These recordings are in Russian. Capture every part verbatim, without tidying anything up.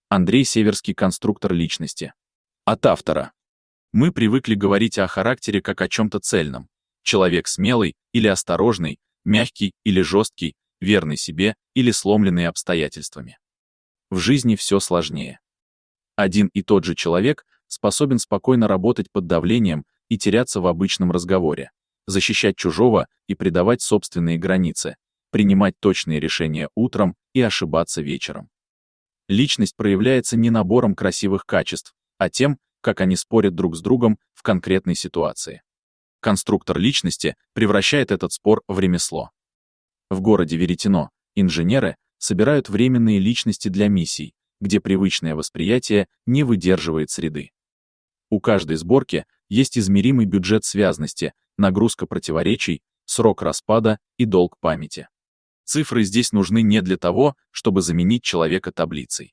Андрей Северский, конструктор личности. От автора. Мы привыкли говорить о характере как о чем-то цельном. Человек смелый или осторожный, мягкий или жесткий, верный себе или сломленный обстоятельствами. В жизни все сложнее. Один и тот же человек способен спокойно работать под давлением и теряться в обычном разговоре, защищать чужого и придавать собственные границы, принимать точные решения утром и ошибаться вечером. Личность проявляется не набором красивых качеств, а тем, как они спорят друг с другом в конкретной ситуации. Конструктор личности превращает этот спор в ремесло. В городе Веретено инженеры собирают временные личности для миссий, где привычное восприятие не выдерживает среды. У каждой сборки есть измеримый бюджет связности, нагрузка противоречий, срок распада и долг памяти. Цифры здесь нужны не для того, чтобы заменить человека таблицей.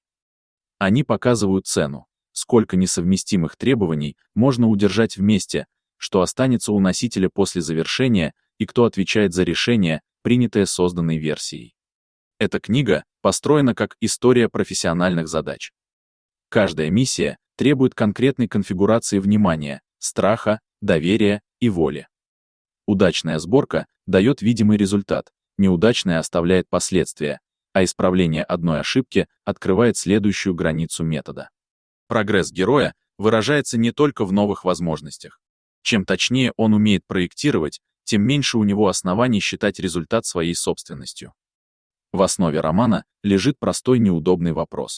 Они показывают цену, сколько несовместимых требований можно удержать вместе, что останется у носителя после завершения и кто отвечает за решение, принятое созданной версией. Эта книга построена как история профессиональных задач. Каждая миссия требует конкретной конфигурации внимания, страха, доверия и воли. Удачная сборка дает видимый результат, неудачная оставляет последствия, а исправление одной ошибки открывает следующую границу метода. Прогресс героя выражается не только в новых возможностях. Чем точнее он умеет проектировать, тем меньше у него оснований считать результат своей собственностью. В основе романа лежит простой неудобный вопрос.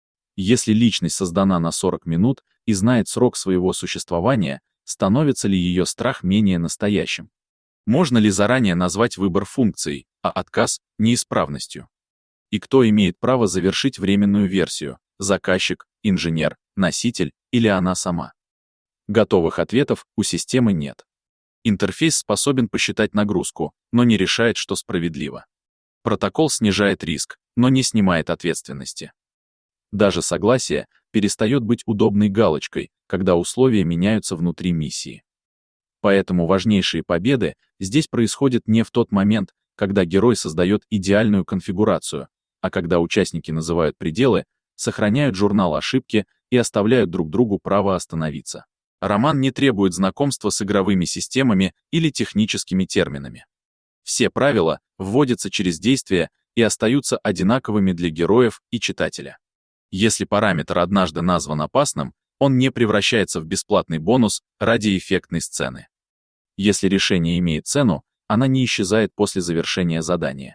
Если личность создана на сорок минут и знает срок своего существования, становится ли ее страх менее настоящим? Можно ли заранее назвать выбор функцией, а отказ — неисправностью? И кто имеет право завершить временную версию — заказчик, инженер, носитель или она сама? Готовых ответов у системы нет. Интерфейс способен посчитать нагрузку, но не решает, что справедливо. Протокол снижает риск, но не снимает ответственности. Даже согласие перестает быть удобной галочкой, когда условия меняются внутри миссии. Поэтому важнейшие победы здесь происходят не в тот момент, когда герой создает идеальную конфигурацию, а когда участники называют пределы, сохраняют журнал ошибки и оставляют друг другу право остановиться. Роман не требует знакомства с игровыми системами или техническими терминами. Все правила вводятся через действие и остаются одинаковыми для героев и читателя. Если параметр однажды назван опасным, он не превращается в бесплатный бонус ради эффектной сцены. Если решение имеет цену, она не исчезает после завершения задания.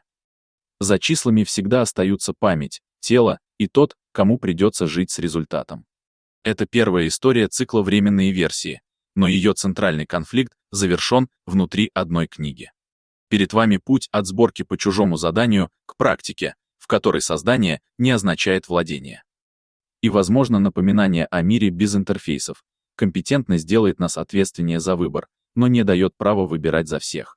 За числами всегда остаются память, тело и тот, кому придется жить с результатом. Это первая история цикла временные версии, но ее центральный конфликт завершен внутри одной книги. Перед вами путь от сборки по чужому заданию к практике, в которой создание не означает владение. И, возможно, напоминание о мире без интерфейсов. Компетентность делает нас ответственнее за выбор, но не дает права выбирать за всех.